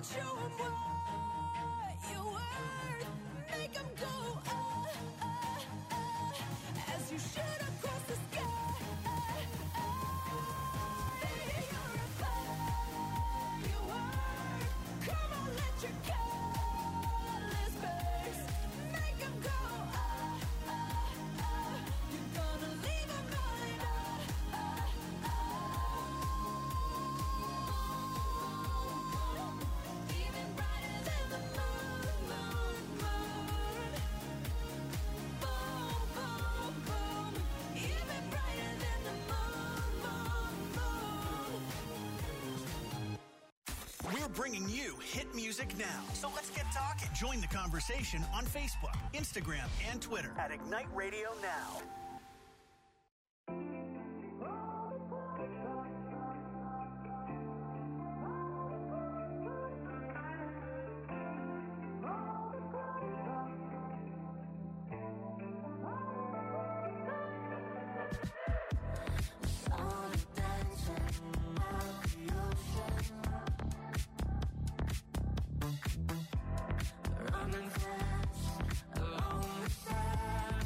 show 'em what you're worth. Make 'em go, as you shoot across the sky. Baby, you're a firework. Come on, let your colors burst. Make 'em go, you're gonna leave 'em going, even brighter than the moon, moon, moon. Boom, boom, boom. Even brighter than the moon, moon, moon. We're bringing you hit music now. So let's get talking. Join the conversation on Facebook, Instagram, and Twitter at Ignite Radio Now. Running fast along the sand.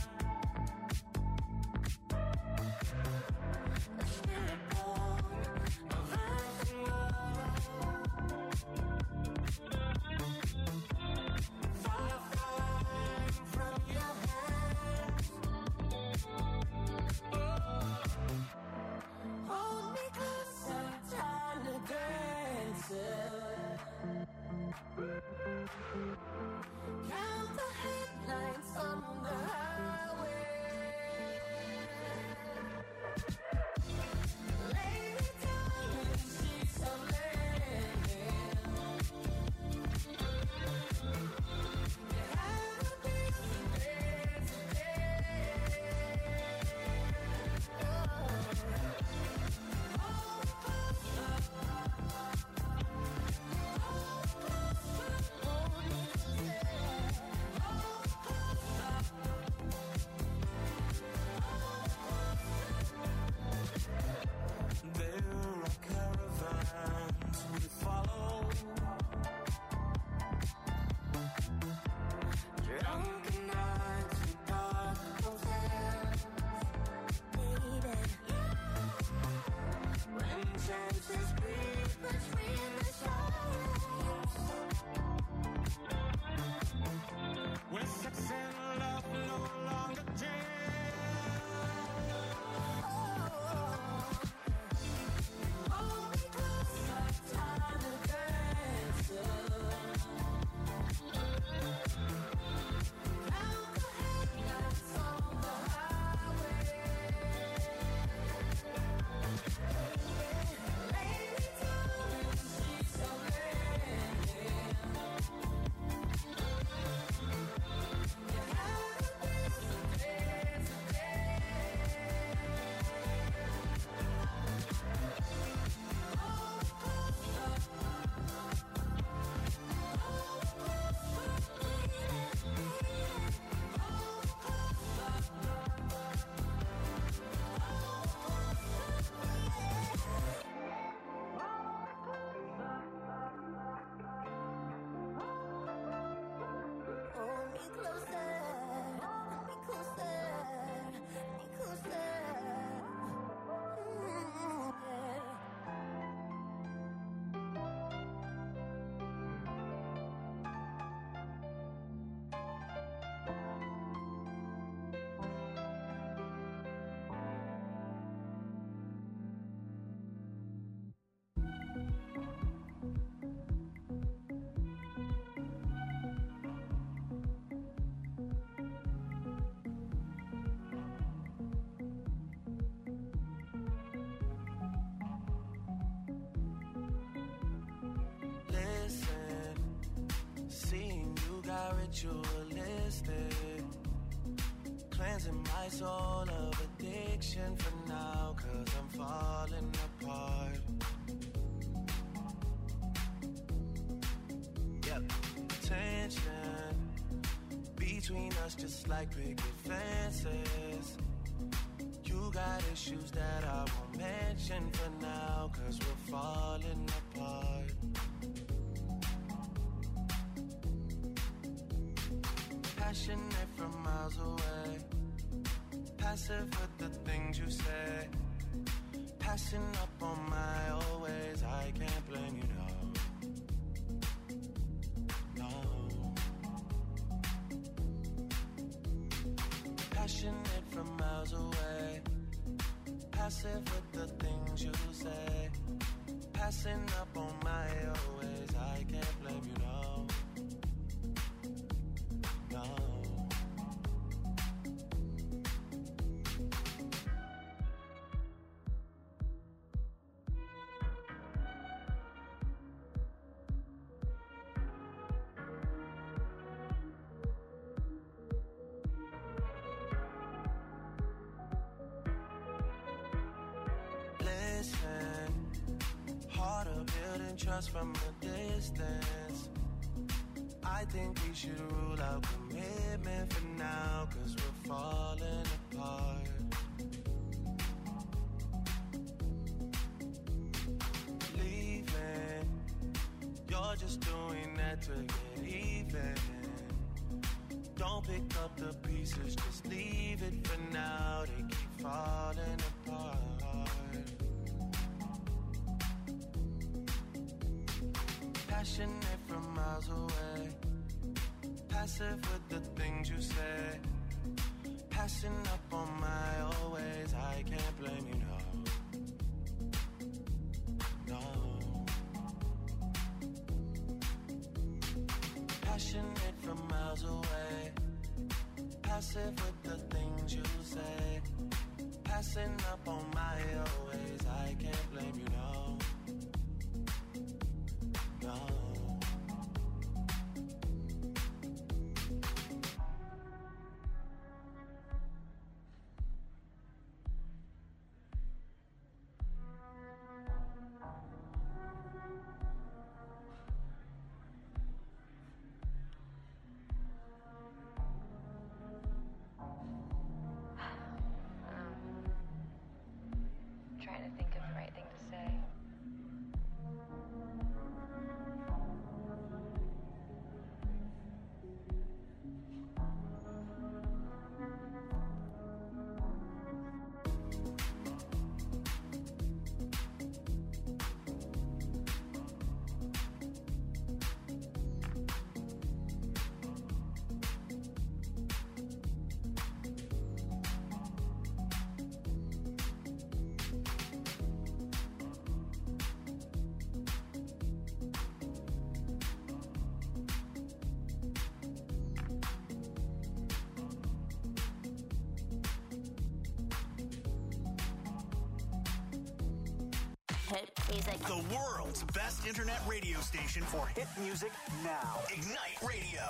ritualistic, cleansing my soul of addiction for now, 'cause I'm falling apart. Yep, tension between us just like picket fences. You got issues that I won't mention for now, 'cause we're falling apart. Passionate from miles away. Passive with the things you say. Passing up on my always. I can't blame you, no. Passionate from miles away. Passive with the things you say. Passing up on my always. I can't blame you, no. Trust from a distance. I think we should rule out commitment for now, 'cause we're falling apart. Leaving, you're just doing that to get even. Don't pick up the pieces, just leave it for now. They keep falling apart. Passionate from miles away. Passive with the things you say. Passing up on my always. I can't blame you, no. Passionate from miles away. Passive with the things you say. Passing up on my always. I can't blame you, no. Trying to think of the right thing to say. Hit music. The world's best internet radio station for hit music now. Ignite Radio.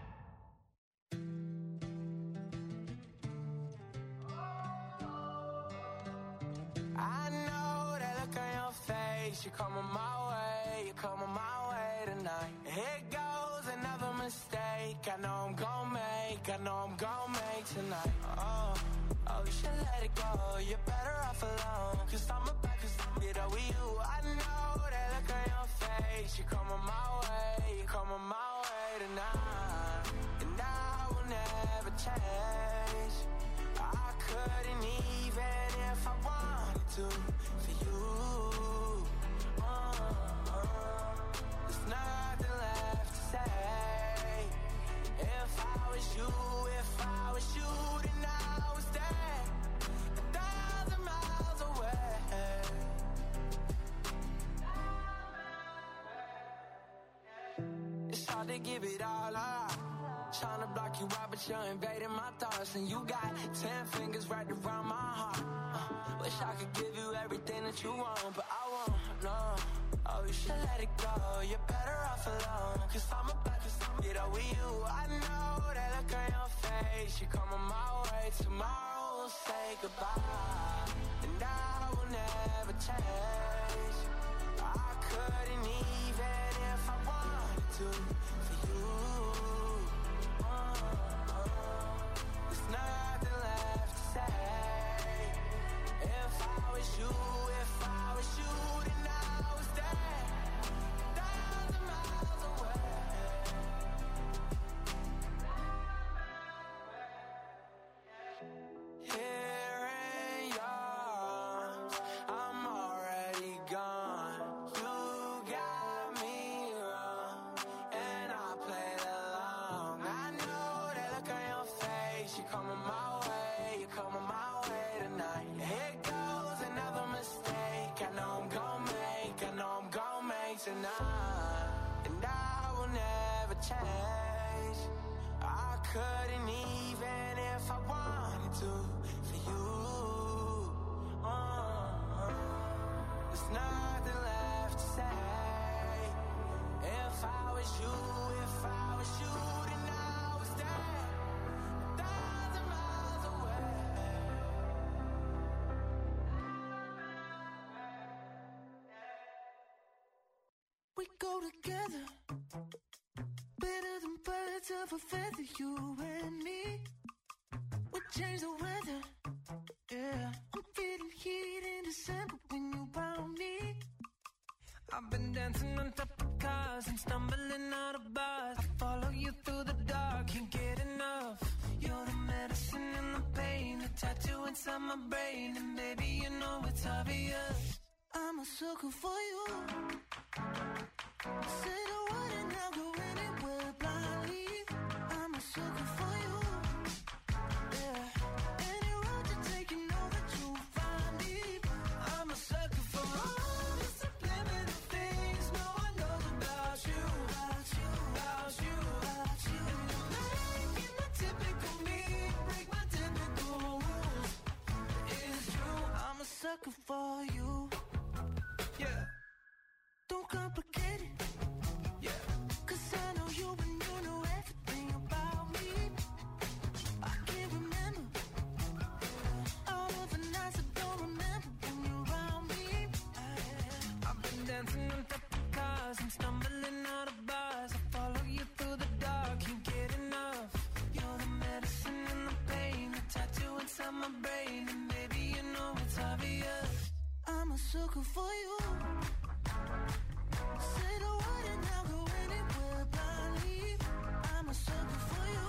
I know that look on your face. You're coming my way. You're coming my way tonight. Here goes another mistake. I know I'm gonna make. I know I'm gonna make tonight. Oh, you should let it go. You're better off alone. 'Cause I'm about to get over you. I know that look on your face. You're coming my way. You're coming my way tonight. And I will never change. I couldn't even if I wanted to for you. There's nothing left to say. If I was you, then I would stay 1,000 miles away. It's hard to give it all up. Trying to block you out, but you're invading my thoughts. And you got 10 fingers right around my heart. Wish I could give you everything that you want, but I won't, no. Oh, you should let it go. You're better off alone. 'Cause I'm about to get over you. I know that look on your face. You're coming my way. Tomorrow we'll say goodbye. And I will never change. I couldn't even if I wanted to for you. There's nothing left to say. If I was you, then I would stay 1,000 miles away. couldn't even if I wanted to for you. There's nothing left to say. If I was you, then I was dead 1,000 miles away. We go together, better than birds of a feather, you and me. We change the weather, yeah. I'm feeling heat in December when you found me. I've been dancing on top of cars and stumbling out of bars. I follow you through the dark, can't get enough. You're the medicine and the pain, the tattoo inside my brain. And baby, you know it's obvious. I'm a sucker for you. Say the word and I'll go anywhere blindly. I'm a sucker for you. Yeah. Any road you take, you know that you'll find me. I'm a sucker for all the subliminal things no one knows about you. About you, About you, about you. And you're making the typical me break my typical rules. It's true, I'm a sucker for you. yeah, Don't complicate it, yeah. 'cause I know you and you know everything about me. I can't remember all of the nights I don't remember when you're around me. I've been dancing on top of cars and stumbling out of bars. I follow you through the dark, can't get enough. You're the medicine and the pain, the tattoo inside my brain. And baby, you know it's obvious. I'm a sucker for you. Say the word and I'll go anywhere blindly. I'm a sucker for you.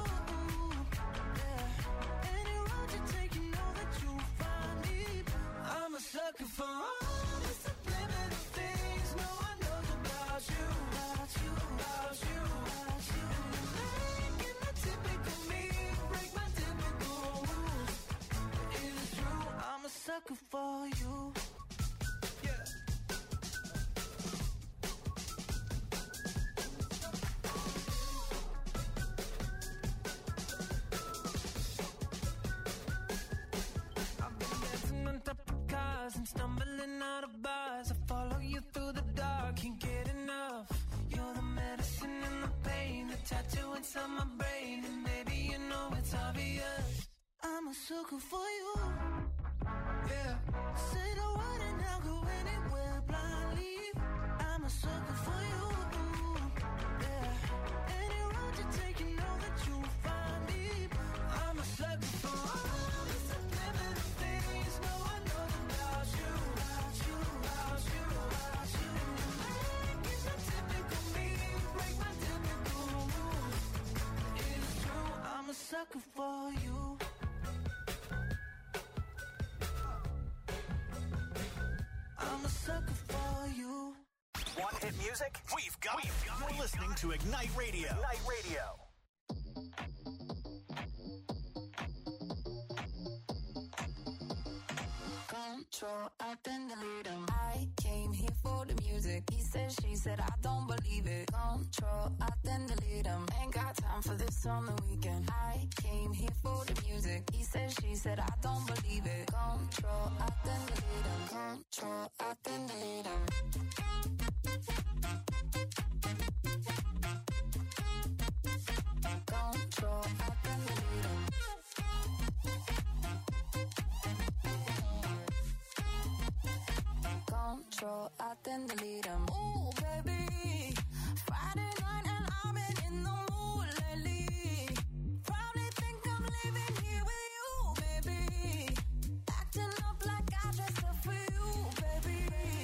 Yeah. Any road you take, you know that you'll find me. I'm a sucker for all the subliminal things no one knows about you. About you, About you, about you. making the typical me break my typical rules. It's true, I'm a sucker for you. yeah. I've been dancing on top of cars and stumbling out of bars. I follow you through the dark, can't get enough. You're the medicine and the pain, the tattoo inside my brain. And baby, you know it's obvious. I'm a sucker for you. Yeah, Say the word and I'll go anywhere blindly. I'm a sucker for you. Yeah. Any road you take, you know that you'll find me. I'm a sucker for all the subliminal things no one knows about you. About you, About you, about you. making the typical me break my typical rules. It's true, I'm a sucker for you. I'm a sucker for you. Want hit music? We've got it. You're listening to Ignite Radio. Ignite Radio. Control, I then delete him. I came here for the music. He said, she said, I don't believe it. Control, I then delete him. Ain't got time for this on the weekend. I came here for the music. He said, she said, I don't believe it. Control, I then delete him. Control, I then delete him. Control, I then delete him. Control, I then delete him. Ooh, baby, Friday night and I've been in the mood lately. Probably think I'm leaving here with you, baby. Acting up like I dressed up for you, baby.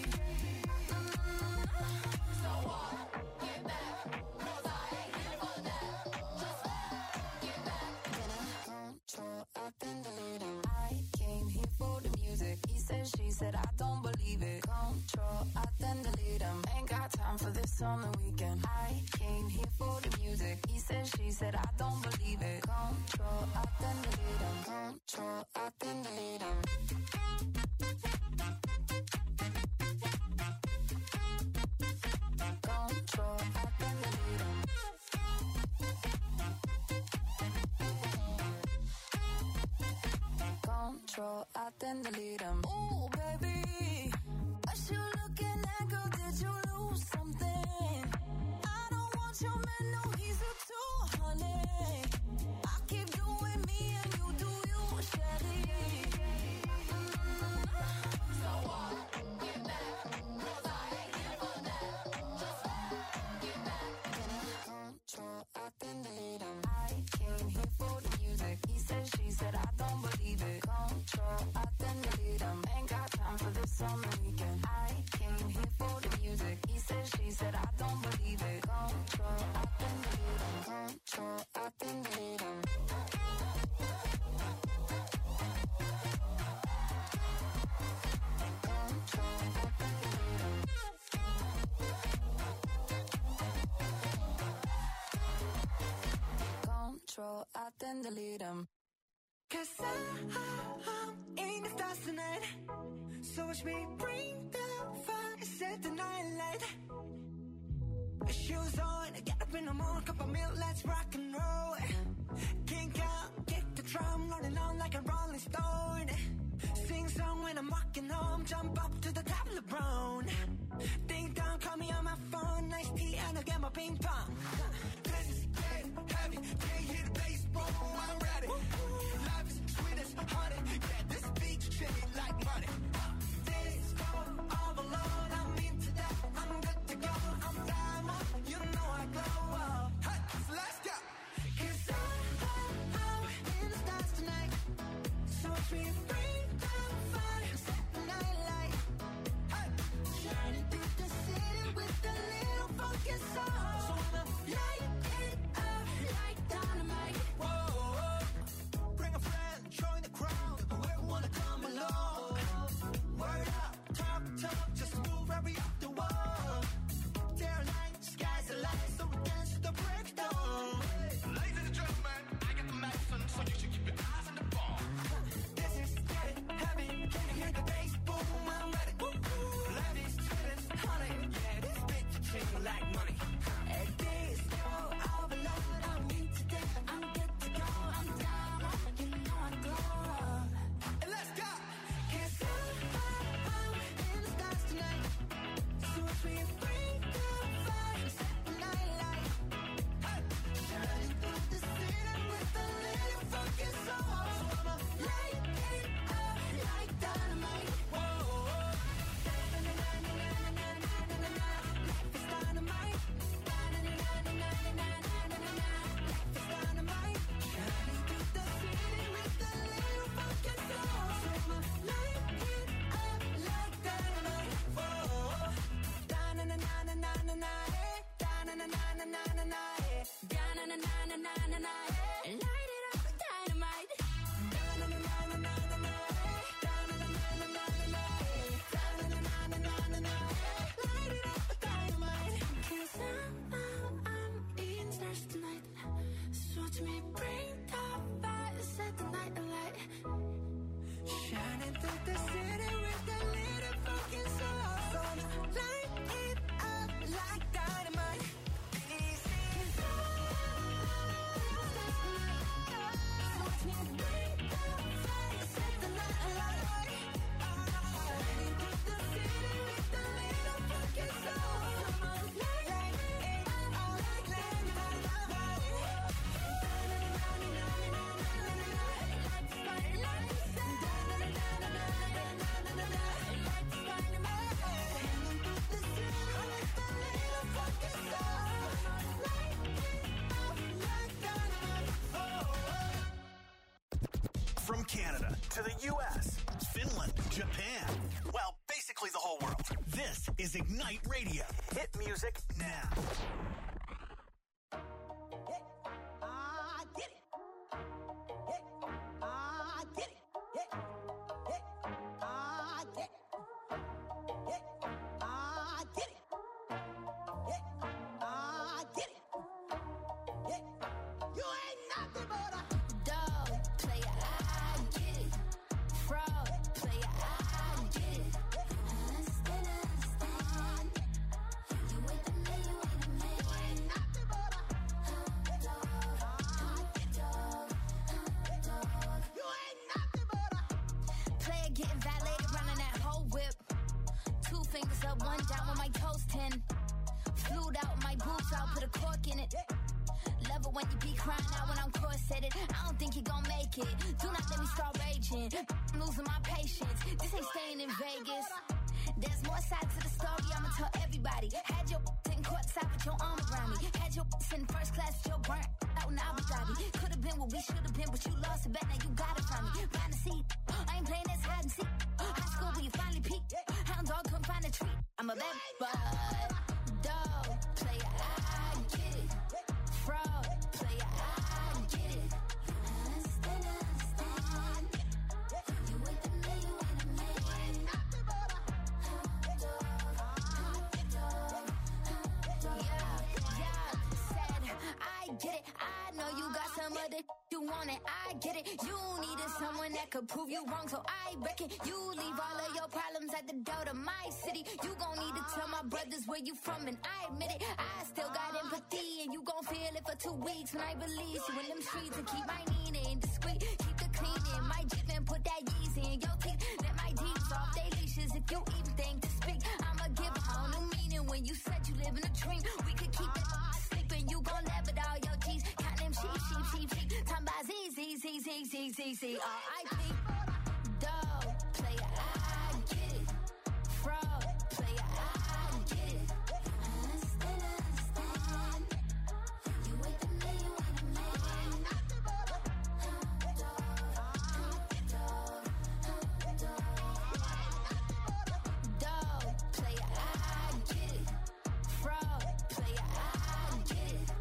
So what? Get back, 'cause I ain't here for that. Just get back. Control, I then delete him. I came here for the music. He said, she said, I don't believe it. Control, I then delete him. Ain't got time for this on the weekend. I came here for the music. He said, she said, I don't believe it. Control, I then delete him. Control, I then delete him. Control, I then delete him. then delete them. Ooh, baby, what you looking at, girl? Did you lose something? I don't want your man, no, he's a 200. I keep doing me and you do you, Sherry. So what? Get back, 'cause I ain't here for that. Just get back. Control, I then delete them. I came here for the music. He said, she said, I don't believe it. Control, I then delete them. Ain't got time for this summer weekend. I came here for the music. He said, she said, I don't believe it. Control, I then delete them. Control, I then delete them. Control, I then delete them. 'Cause I'm in the stars tonight. So watch me bring the fire, set the night light. Shoes on, get up in the morning, cup of milk, let's rock and roll. Kink out, kick the drum, rolling on like a rolling stone. Sing song when I'm walking home, jump up to the top of the brown. Ding dong, call me on my phone, nice tea and I'll get my ping pong. This is getting heavy, can't hear the bass, boom, I'm ready. Life is sweet as honey, yeah, this beach shit like money. This go overload, I'm into that, I'm good to go, I'm diamond, you know I glow up. Hey, so let's go. 'Cause I'm in the stars tonight, so watch me bring the fire, set the night light. Hey, shining through the city with a little funky soul. So I'ma light it up like dynamite. Whoa, bring a friend, join the crowd, whoever wanna come along. Word up, talk, just move right up the wall. They're like, sky's the limit, so we dance to the breakdown. Ladies and gentlemen, I got the medicine, so you should keep your eyes on the ball. This is getting heavy, can you hear the bass? Boom, I'm ready. Life is sweet as honey, yeah, this bitch treat me like money. And this go overload, I'm into that, I'm good to go, I'm down, you know I glow. And let's go! 'Cause I'm in the stars tonight, so watch me bring the fire, set the night light. Hey, shining through the city with a little funky soul. So I'ma light it up like dynamite. Whoa, life is dynamite. Life is dynamite. Shining through the city with a little funky soul. So I'ma light it up like dynamite. Whoa, da-na-na-na-na-na-na, da-na-na-na-na-na-na, da-na-na-na-na-na-na, light it up with dynamite. Da-na-na-na-na-na-na, da-na-na-na-na-na-na, da-na-na-na-na-na-na, light it up with dynamite. 'Cause I'm in the stars tonight, so watch me bring the fire, set the night alight. Shining through the city with a little funky soul. So light it up like dynamite. Easy. 'Cause I'm in the stars tonight, so watch me bring the fire, set the night alight. Shining through the city with a little funky soul. Light it up like dynamite. From Canada to the U.S., Finland, Japan, well, basically the whole world. This is Ignite Radio. Hit music now. Fraud, player, I get it. getting valeted, running that whole whip. 2 fingers up, 1 down with my toes 10. Flued out, my boobs out, put a cork in it. Love it when you be crying out when I'm corseted. I don't think you gon' make it. Do not let me start raging. I'm losing my patience. This ain't staying in Vegas. There's more sides to the story, I'ma tell everybody. Had your sitting courtside with your arm around me. Had your in first class with your burnt out in Abu Dhabi. Could've been what we should've been, but you lost it back, now you got it from me. Find a seat, I ain't playing this hide and seek. High school where you finally peaked. Hound dog couldn't find a treat. I'm a bad dog player, I get it. Fraud player, I get it. Understand. You with the me, you with the me. I get it. I know you got some other you want it. I get it. You needed someone that could prove you wrong, so I reckon you leave all of your problems at the door to my city. You gon' need to tell my brothers where you from, and I admit it. I still got empathy, and you gon' feel it for 2 weeks when I release you in them streets and keep my meaning discreet. Keep the cleaning, my Jeep and put that Yeezy in your teeth. Let my deeds off they leashes if you even think to speak. I'ma give a whole new meaning when you said you live in a dream. We could keep it sleeping, you gon' laugh at all your G's. Count them sheep. Time by Z. R.I.P. Dog player, I get it. Fraud player, I get it. Understand. You with the me, you with the me. Dog player, I get it. Fraud player, I get it.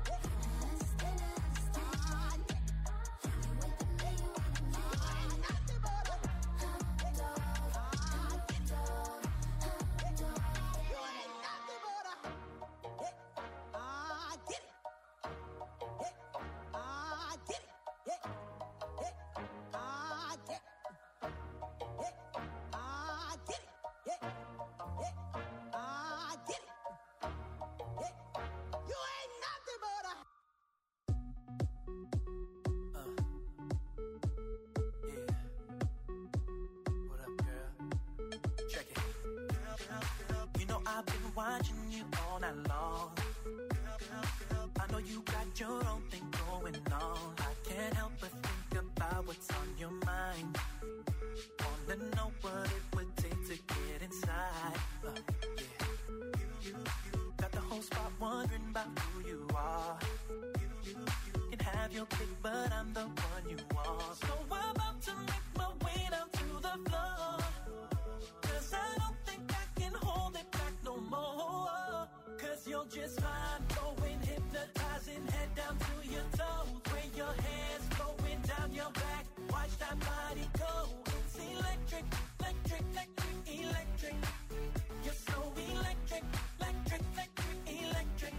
I've been watching you all night long. I know you got your own thing going on. I can't help but think about what's on your mind. Wanna know what it would take to get inside. Got the whole spot wondering about who you are. Can have your pick, but I'm the one you want. So I'm about to make my way down to the floor. 'Cause I don't think I can hold it back no more. 'Cause you're just fine, going hypnotizing, head down to your toes. Where your hands flowing down your back, watch that body go. It's electric, electric, electric, electric. You're so electric, electric, electric, electric.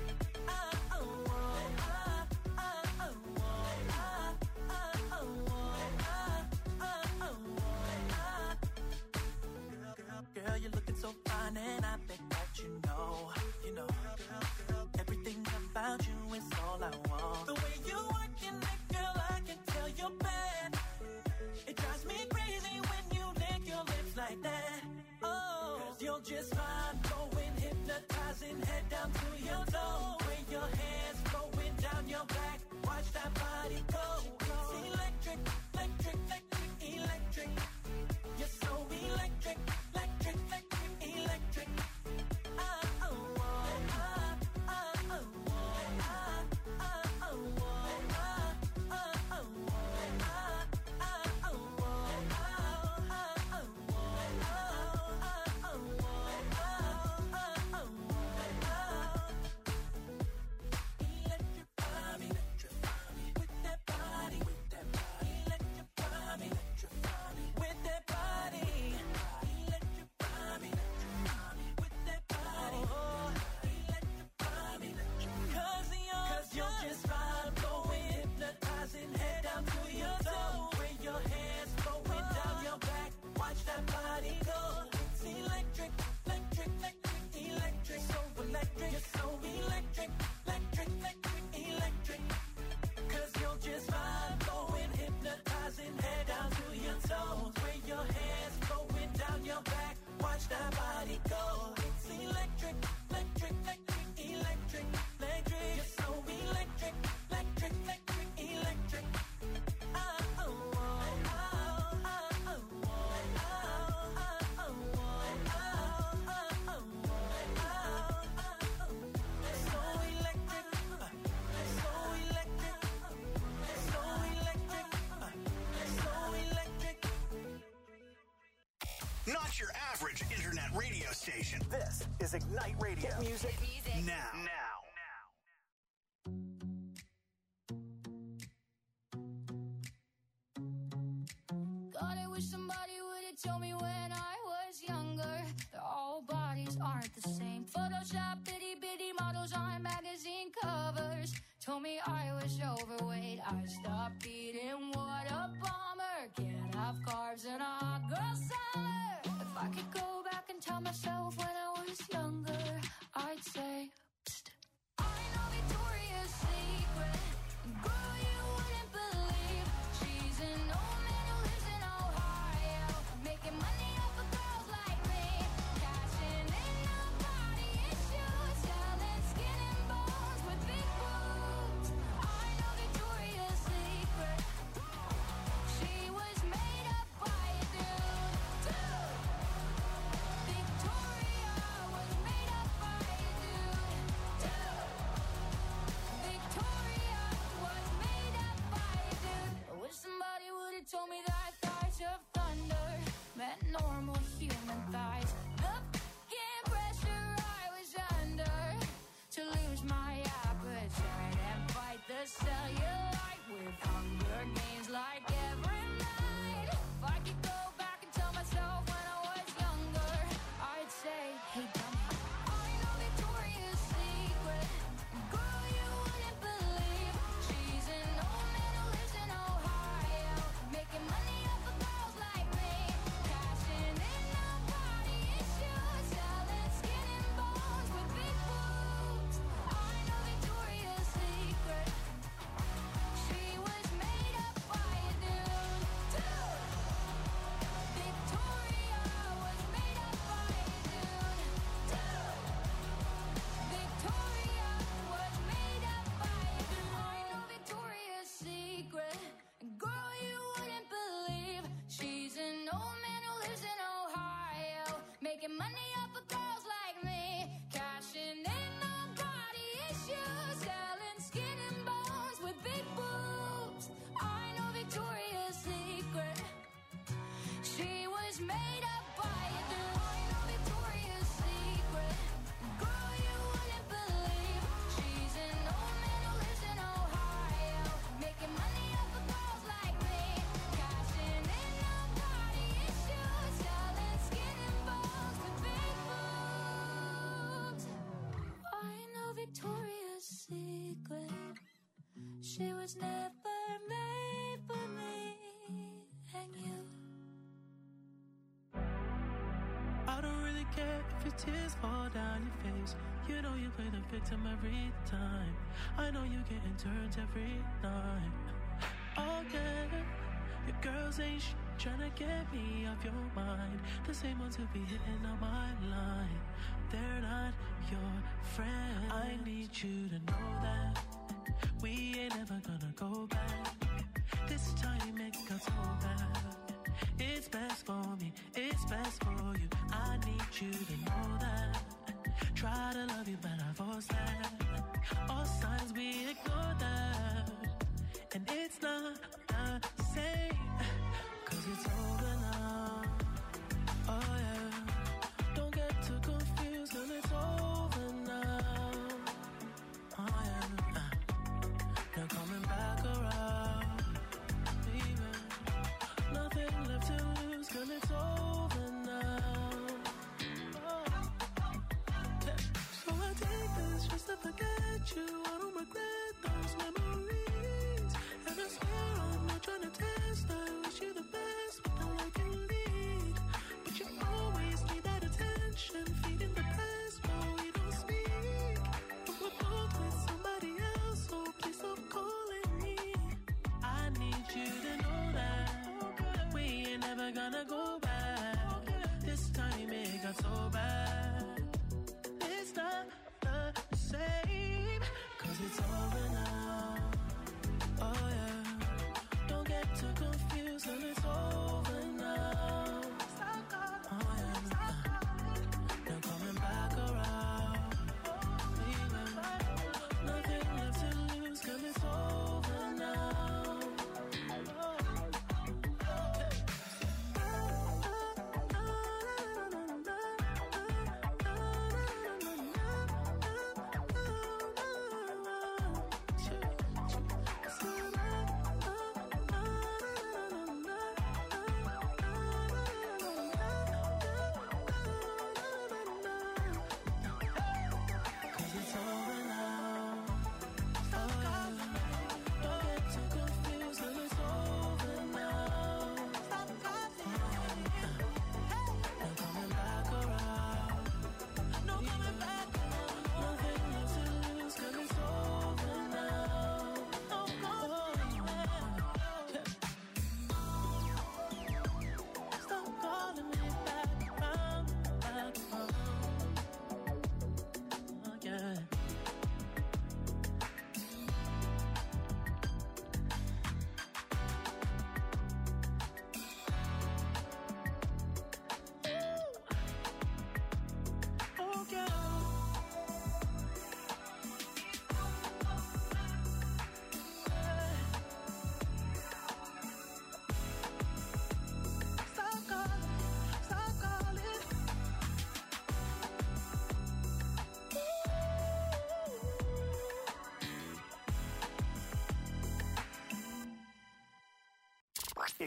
Girl, you're looking so fine, and I bet that you know, everything about you is all I want. The way you working it, girl, I can tell you're bad. It drives me crazy when you lick your lips like that. Oh, 'cause you're just fine, going hypnotizing, head down to your toes. Where your hands flowing down your back, watch that body go. It's electric, electric, electric, electric. You're so electric. Electric, electric, electric. Not your average internet radio station. This is Ignite Radio. Hit music now. God, I wish somebody would have told me when I was younger that all bodies aren't the same. Photoshop bitty bitty models on magazine covers told me I was overweight. I stopped eating. What a bummer. Can't have carbs in a hot girl summer. If I could go back and tell myself when I was younger, I'd say, psst. I know Victoria's Secret. Girl, you wouldn't believe she's an old man who lives in Ohio, making money off of girls like me, cashing in on body issues, selling skin and bones with big boobs. I know Victoria's Secret. She was made up by a dude. Victoria was made up by a dude. Victoria was made up by a dude. I wish somebody would have told me that thighs of thunder meant normal human thighs. The fucking pressure I was under to lose my appetite and fight the cellulite with Hunger Games like every night. If I could go back and tell myself when I was younger, I'd say, hey dummy, I know Victoria's Secret. Girl, you wouldn't believe she's an old man who lives in Ohio, making money off of girls like me, cashing in on body issues, selling skin and bones with big boobs. I know Victoria's Secret. She was made up by a dude. Victoria was made up by a dude. Victoria was made up by a dude. I know Victoria's Secret. Girl, you wouldn't believe she's an old man who lives in Ohio, making money off of girls like me, cashing in on body issues, selling skin and bones with big boobs. I know Victoria's Secret. She was made up by a dude. I know Victoria's Secret. Girl, you wouldn't believe she's an old man who lives in Ohio, making money off of girls like me, cashing in on body issues, selling skin and bones with big boobs. I know Victoria's Secret. She was never made for me and you. I don't really care if your tears fall down your face. You know you play the victim every time. I know you getting turned every night. Oh yeah, your girls ain't trying to get me off your mind. The same ones who be hitting on my line. They're not your friend. I need you to know that we ain't never gonna go back. This time it got so bad. It's best for me, it's best for you. I need you to know that. Try to love you, but I force that. All signs we ignore that. And it's not the same, 'cause it's over now. Oh yeah, don't get too confused, 'cause it's over now. Oh yeah, now coming back around, baby. Nothing left to lose, 'cause it's over now. Oh. Yeah. So I take this just to forget you. I don't regret the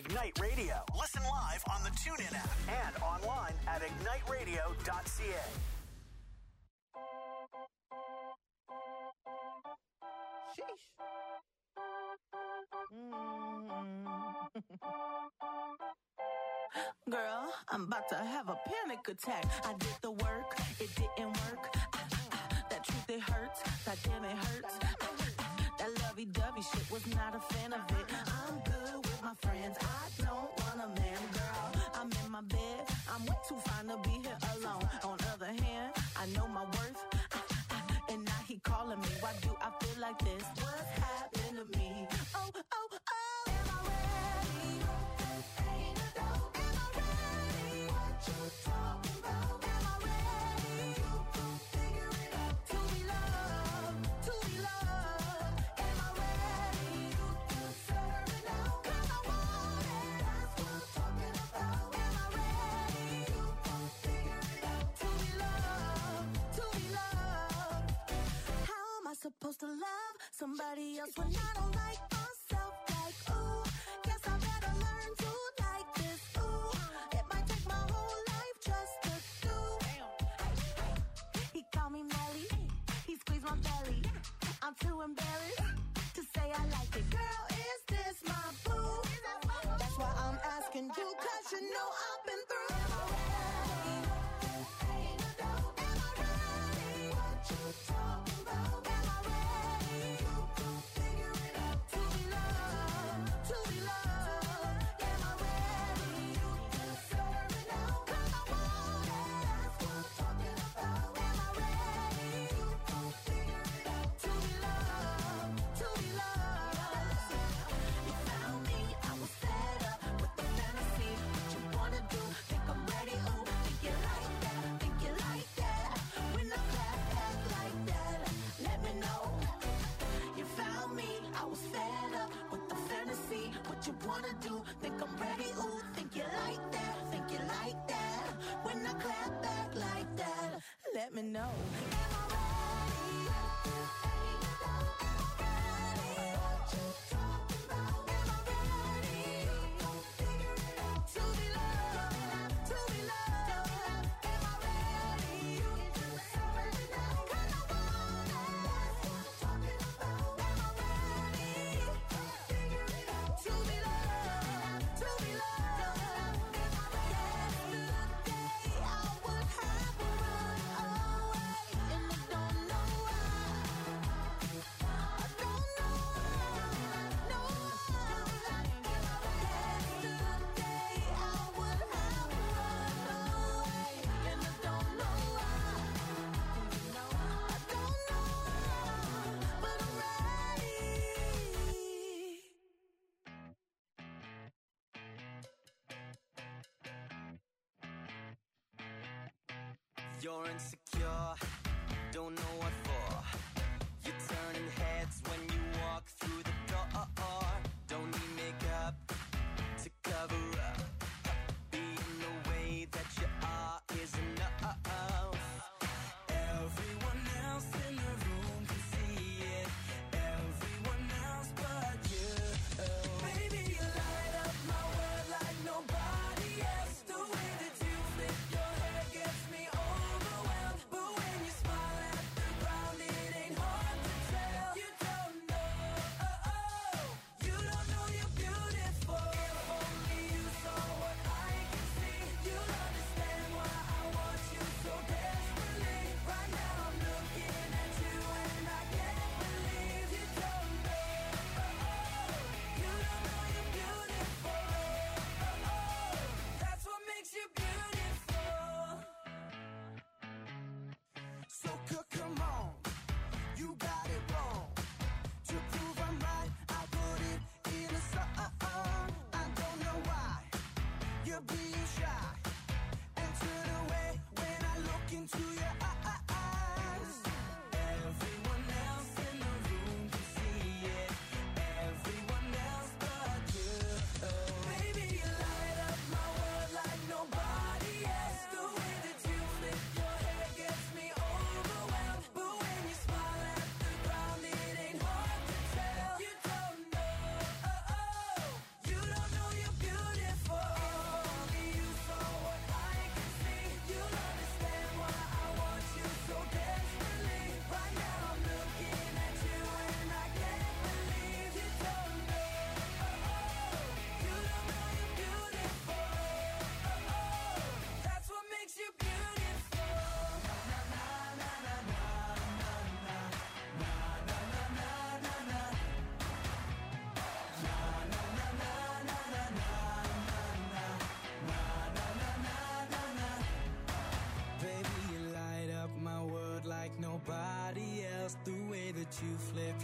Ignite Radio. Listen live on the TuneIn app and online at igniteradio.ca. Girl, I'm about to have a panic attack. I did the work, it didn't work. That truth, it hurts. That damn, it hurts. That lovey-dovey shit was not a fan of it. I'm good with my friends. I don't want a man, girl. I'm in my bed. I'm way too fine to be here alone. On the other hand, I know my worth. And now he calling me. Why do I feel like this? What's happened to me? Oh, oh, oh. Am I ready? Ain't a doubt. Am I ready? What you talking about? Am I ready? You gon' figure it out. To be loved, to be loved. Am I ready? You deserve it now. 'Cause I want it. That's what I'm talking about. Am I ready? You gon' figure it out. To be loved, to be loved. How am I supposed to love somebody else when I don't like myself? Like, ooh, guess I better learn to like this. Ooh, it might take my whole life just to do. He called me Melly, he squeezed my belly. I'm too embarrassed to say I like it. Girl, is this my boo? That's why I'm asking you, 'cause you know I've been through. Am I ready? Ain't a doubt. Am I ready? What you talking about? Am I ready? You gon' figure it out. To be loved, to be loved. Am I ready? You deserve it now. 'Cause I want it. That's what I'm talking about. Am I ready? You gon' figure it out. To be loved, to be loved. You found me, I was fed up with the fantasy. What you wanna do? Think I'm ready? Ooh, think you like that? Think you like that? When I clap back like that, let me know. You found me, I was fed up with the fantasy. What you wanna do? Think I'm ready? Ooh, think you like that? Think you like that? When I clap back like that, let me know. Am I ready? Ain't a doubt. Am I ready? What you talking about? Am I ready? You gon' figure it out. To be loved, to be loved. Am I ready? You deserve it now. 'Cause I want it. That's what I'm talking about. Am I ready? Figure it out. To be loved, to be loved. Am I ready? Yesterday I would have run away, and I don't know why. I don't know why. No. Yesterday I would have run away, and I don't know why. I don't know why, but I'm ready. You're insecure, don't know what for. You're turning heads when you walk through the door. Don't need makeup to cover up. Being the way that you are is enough. Everyone else in the room can see it. Everyone else but you. Baby, you light up my world like nobody else. The way that you flip your hair gets me overwhelmed. But when you smile at the ground,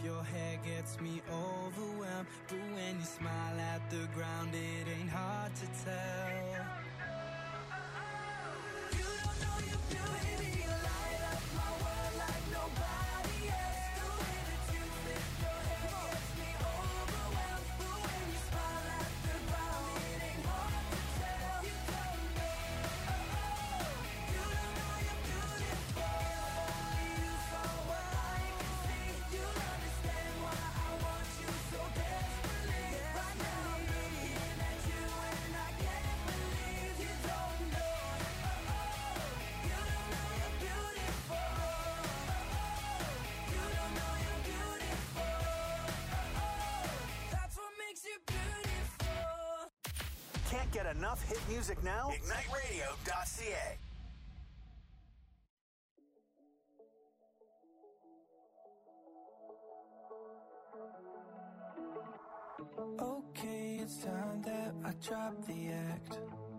your hair gets me overwhelmed. But when you smile at the ground, it ain't hard to tell. You don't know your beauty, you light up my world like nobody else. The way that you flip your hair gets me overwhelmed. But when you smile at the ground, it ain't hard to tell. You don't know, you don't know you're beautiful. Only you saw what I can see. You'll understand why I want you so desperately. Right now I'm looking at you and I can't believe you don't know. You don't know you're beautiful. You don't know you're beautiful. That's what makes you beautiful. Can't get enough hit music now? IgniteRadio.ca. Okay, it's time that I drop the act.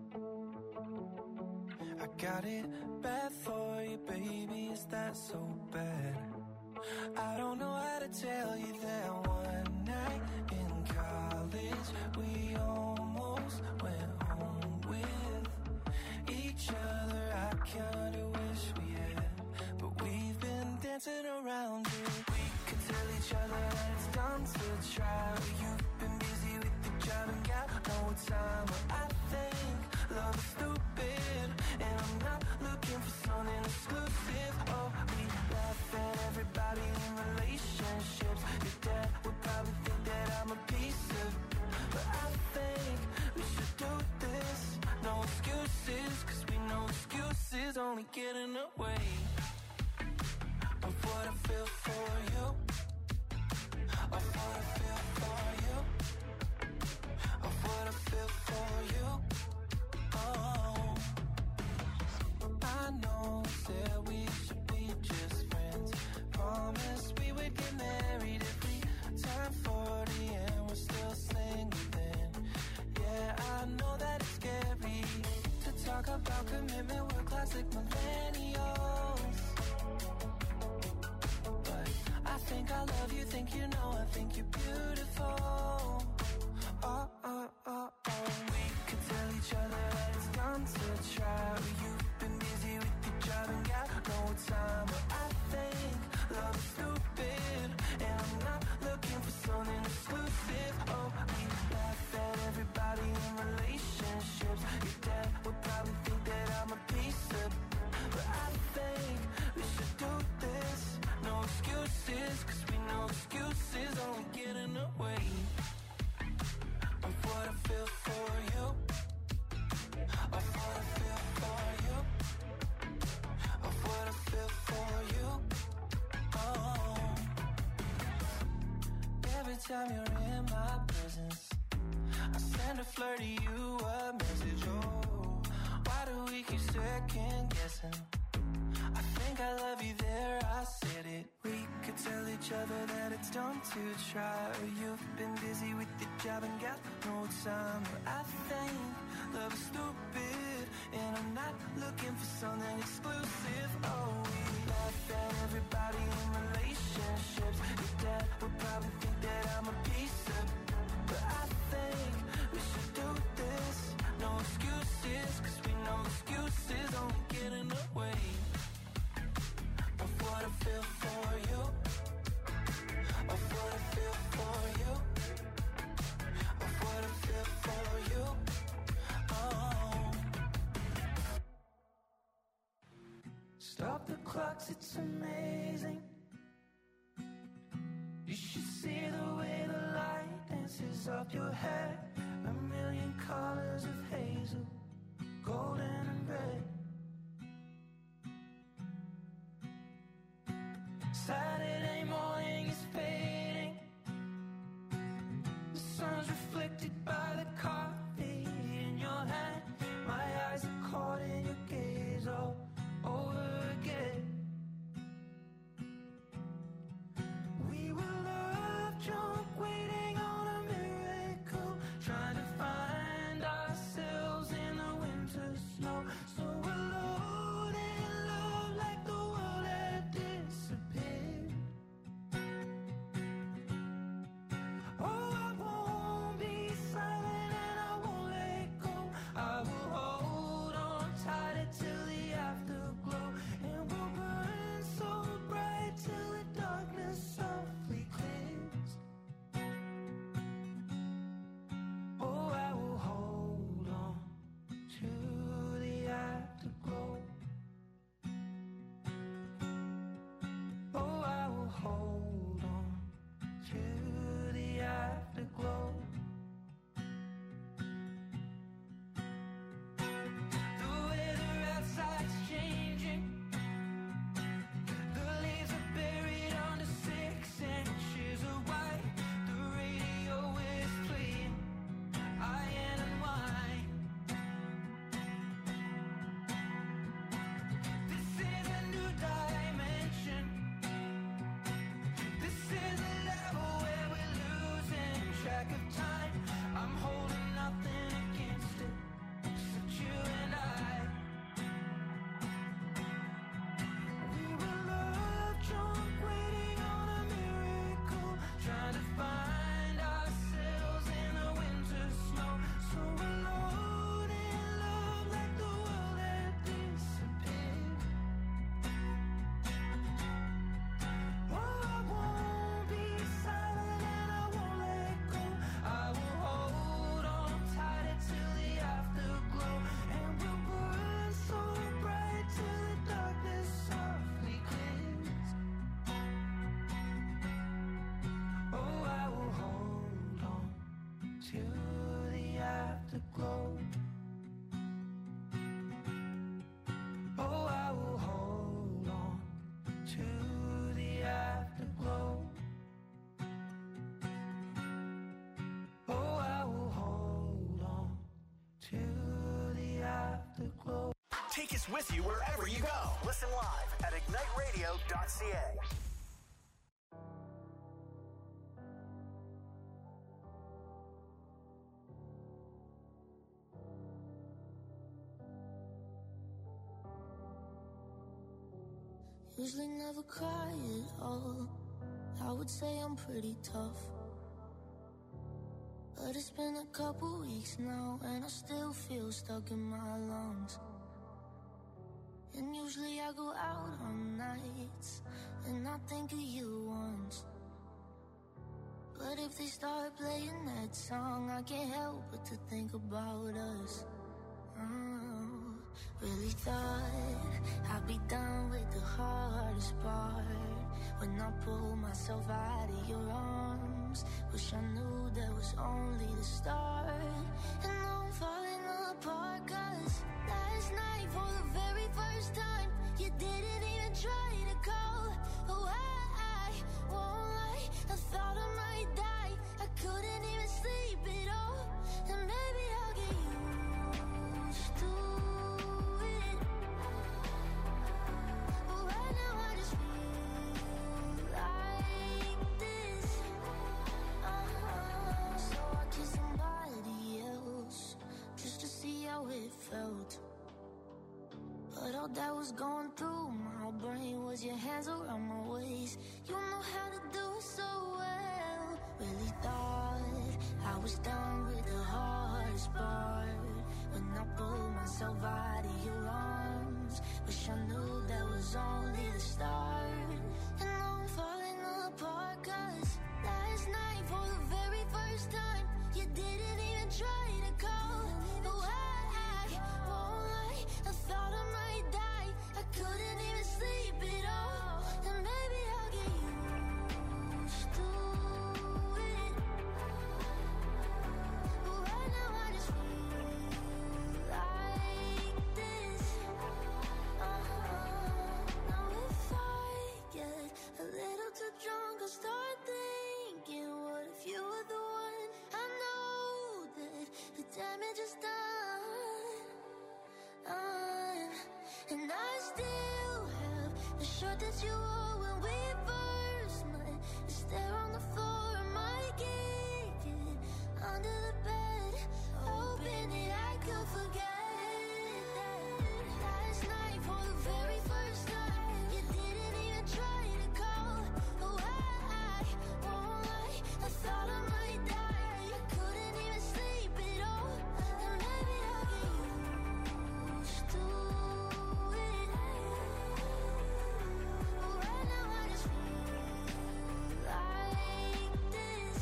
I got it bad for you, baby, is that so bad? I don't know how to tell you that one night in college we almost went home with each other. I kinda wish we had, but we've been dancing around it. We could tell each other that it's time to try. You've been busy with the job and got no time. But I think love is stupid, and I'm not looking for something exclusive. Oh, we laugh at everybody in relationships. Your dad would probably think that I'm a piece of, but I think we should do this. No excuses, cause we know excuses only get in the way of what I feel for you. Of what I feel for you. Of what I feel for you. Oh, I know that we should be just friends. Promised we would get married if we turn 40 and we're still single then. Yeah, I know that it's scary to talk about commitment. We're classic millennials, but I think I love you, think you know, I think you're beautiful. Oh, oh, oh, oh. We could tell each other that it's time to try. You've been busy with your job and got no time. But I think love is stupid, and I'm not looking for something exclusive. Oh, we laugh at everybody in relationships. Your dad would probably think that I'm a piece of, but I think we should do this. No excuses, cause we know excuses only get in the way of what I feel for you. Of what I feel for you. Of what I feel for you. Oh, every time you're in my presence, I send a flirty you a message. Oh, why do we keep second guessing? I think I love you there, I said it. We could tell each other that it's time to try. You've been busy with your job and got no time. But I think love is stupid, and I'm not looking for something exclusive. Oh, we laugh at everybody in relationships. Your dad would probably think that I'm a piece of, but I think we should do this. No excuses, cause we know excuses only get in the way of what I feel for you. Of what I feel for you. Of what I feel for you. Oh, stop the clocks, it's amazing. You should see the way the light dances up your hair. A million colors of hazel, golden and red. Saturday morning is fading. The sun's reflected by the coffee in your hand. My eyes are caught in your gaze all over again. We were love drunk, waiting on a miracle, trying to find ourselves in the winter snow. So afterglow. Oh, I will hold on to the afterglow. Oh, I will hold on to the afterglow. Take us with you wherever you go. Listen live at igniteradio.ca. Usually never cry at all. I would say I'm pretty tough, but it's been a couple weeks now and I still feel stuck in my lungs. And usually I go out on nights and I think of you once, but if they start playing that song, I can't help but to think about us. Really thought I'd be done with the hardest part when I pulled myself out of your arms. Wish I knew that was only the start. And now I'm falling apart, 'cause last night for the very first time you didn't even try to call. Oh, I won't lie, I thought I might die. I couldn't even sleep at all. And maybe I'll get used to it, but right now I just feel like this. So I kissed somebody else just to see how it felt, but all that was going through my brain was your hands around my waist. You know how to do it so well. Really thought I was done with the hardest part when I pulled myself out of your arms. Wish I knew that was only the start. And now I'm falling apart, 'cause last night for the very first time you didn't even try to call. Oh, I won't lie, I thought I might die. I couldn't even sleep at all. And maybe I'll get used to it, but right now I just feel like this. Now if I get a little too drunk, I'll start thinking, what if you were the one? I know that the damage is done, and I still have the shirt that you wore when we first met. It's there on the floor, I might kick it under the bed, hoping that I could forget that last night for the very first time you didn't even try to call. Oh, I won't lie, I thought I might die. I couldn't even sleep at all. And maybe I'll get used to it, but right now I just feel like this.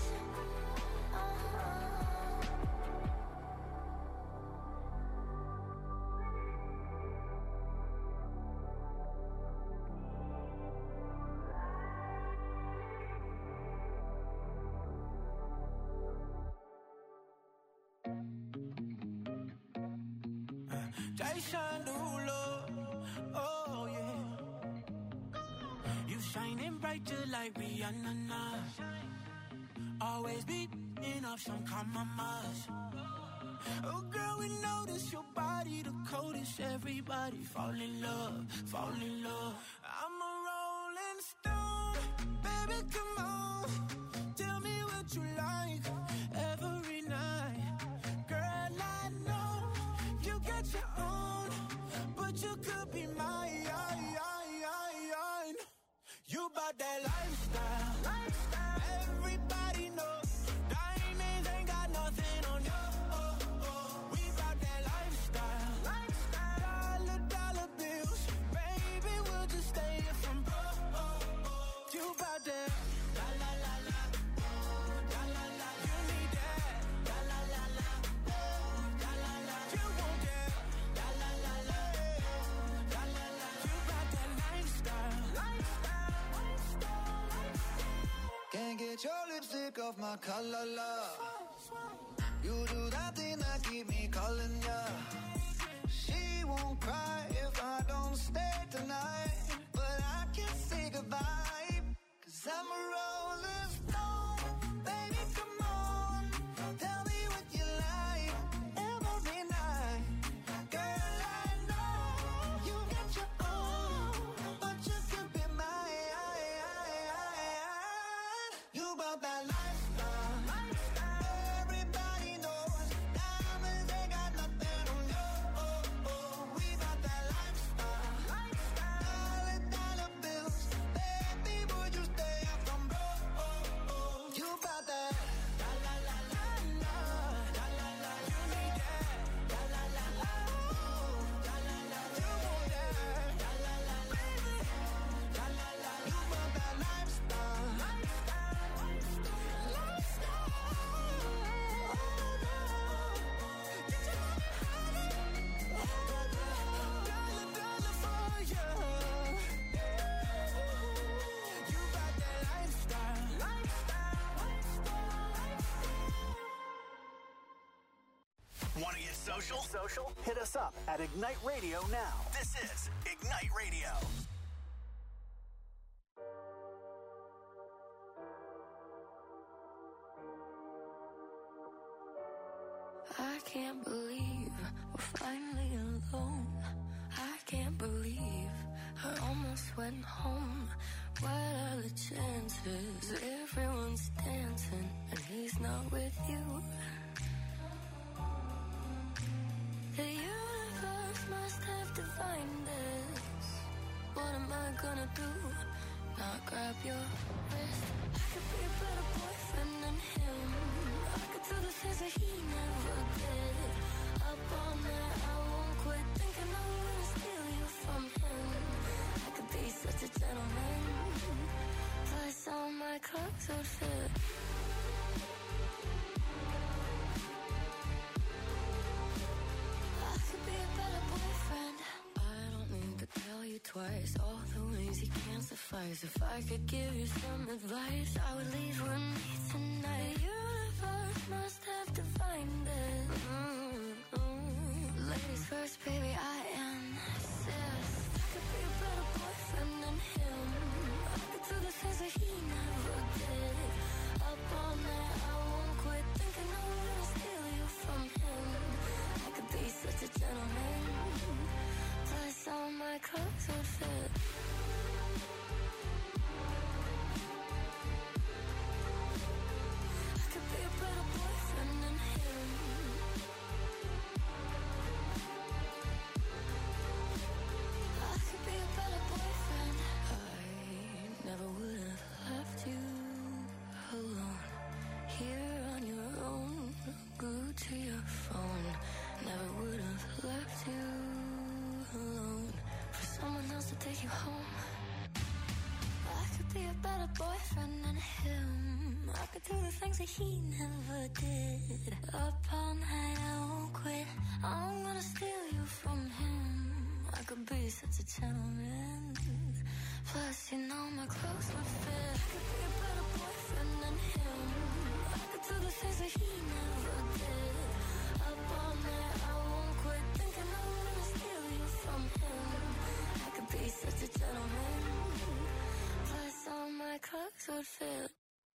Jason Derulo, oh yeah. You shining bright just like Rihanna now. Always beating up some compromise. Oh girl, we notice your body the coldest. Everybody fall in love, fall in love. I'm a rolling stone, baby, come on. Tell me what you like every night. Girl, I know you got your own, but you could be mine. You bout that lifestyle. Everybody knows diamonds ain't got nothing on you. We bout that lifestyle. Dollar bills, baby, we'll just stay here from broke. You bout that la la la la, la la la. You need that la la la la, la la la. You want that la la la la, la la la. You bout that lifestyle. Can't get your lipstick off my collar, love. You do that thing that keep me calling ya. She won't cry if I don't stay tonight, but I can't say goodbye, 'cause I'm a rolling stone. Baby, come on, tell me what you like every night. Girl, I know you got your own, but you could be mine. You bought that lifestyle. Everybody knows diamonds ain't got nothing on you. We bought that lifestyle. Dollar bills, baby, would you stay up from broke? You bought that. La la la la la, la la la. You need that. La la la la, la la la. You want that. La la la la, la la la. You bought that lifestyle. Want to get social? Hit us up at Ignite Radio now. This is Ignite Radio. I can't believe we're finally alone. I can't believe I almost went home. What are the chances? Everyone's dancing and he's not with you. The universe must have divined this. What am I gonna do? Not grab your wrist. I could be a better boyfriend than him. I could do the things that he never did. Up all night, I won't quit thinking I'm gonna steal you from him. I could be such a gentleman. Plus all my clothes would fit. I could be a better boyfriend. I don't need to tell you twice all the ways you can't suffice. If I could give you some advice, I would leave with me tonight. The universe must have divined it. Ladies first, baby, I insist. I could be a better boyfriend than him. I could do the things that he never did. Up all night, I won't quit thinking I'm gonna steal you from him. I could be such a gentleman. Plus all my clothes would fit. I could be a better boyfriend than him. I could be a better boyfriend. I never would have left you alone. Here on your own, glued to your phone. Never would have left you alone for someone else to take you home. I could be a better boyfriend than him. I could do the things that he never did. Up all night, I won't quit. I'm gonna steal you from him. I could be such a gentleman. Plus, you know my clothes would fit. I could be a better boyfriend than him. I could do the things that he never did. Up all night, I won't quit thinking I'm gonna steal you from him. I could be such a gentleman. Plus, all my clothes would fit.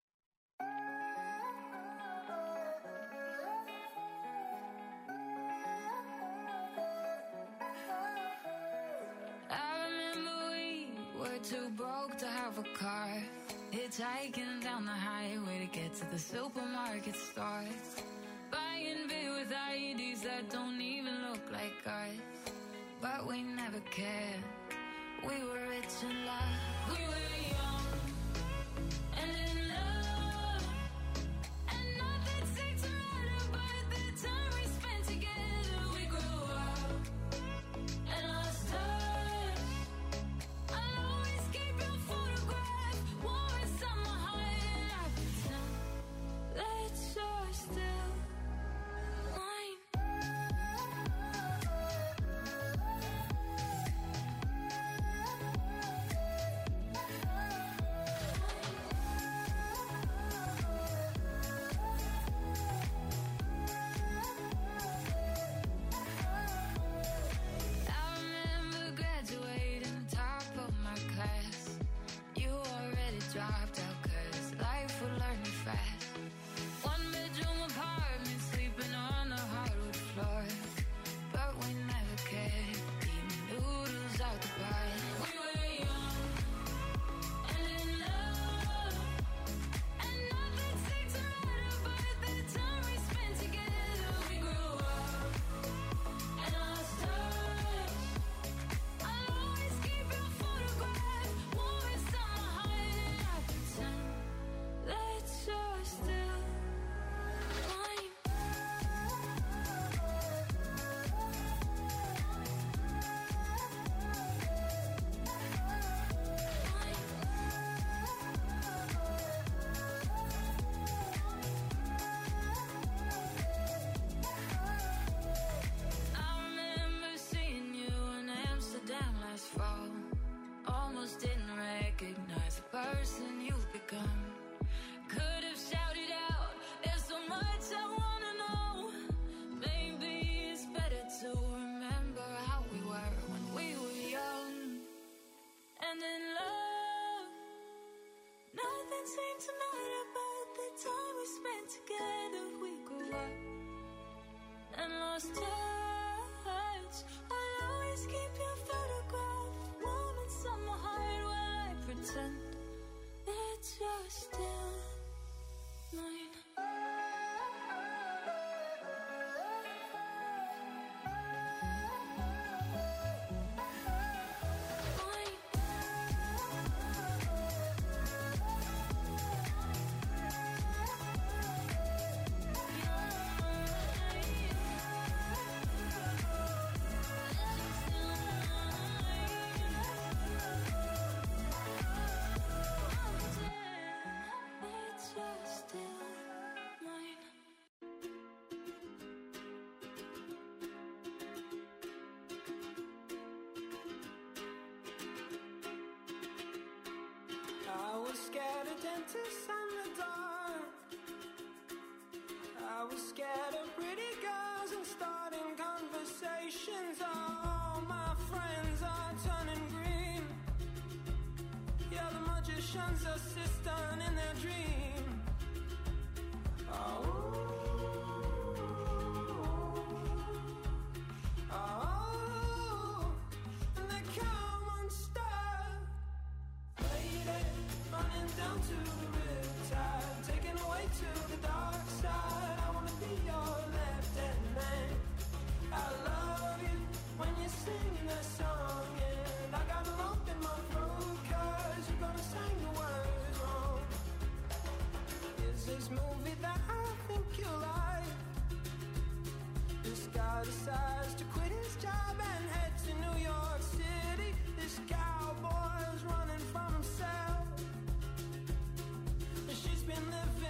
I remember we were too broke to have a car, hitchhiking down the highway to get to the supermarket stores, buying beer with IEDs that don't even look like ours. But we never cared. We were rich in love. We were young and in love, and nothing seemed to matter but the time we spent together. We grew up and lost touch. I'll always keep your photograph warm inside my heart, and I pretend that you're still mine. lost touch. I'll always keep your photograph warm inside my heart while I pretend that you're still mine. I was scared of dentists and the dark. I was scared of pretty girls and starting conversations. All my friends are turning green. Yeah, the magician's assistant in their dream. Oh, and they come unstuck. Lady, running down to the riptide, taken away to the dark side. I wanna be your left-hand man. I love you when you sing that song, and I got a lump in my throat 'cause you're gonna sing the words wrong. Is this movie that I think you like? This guy decides to quit his job and head to New York City. This cowboy's running from himself. She's been living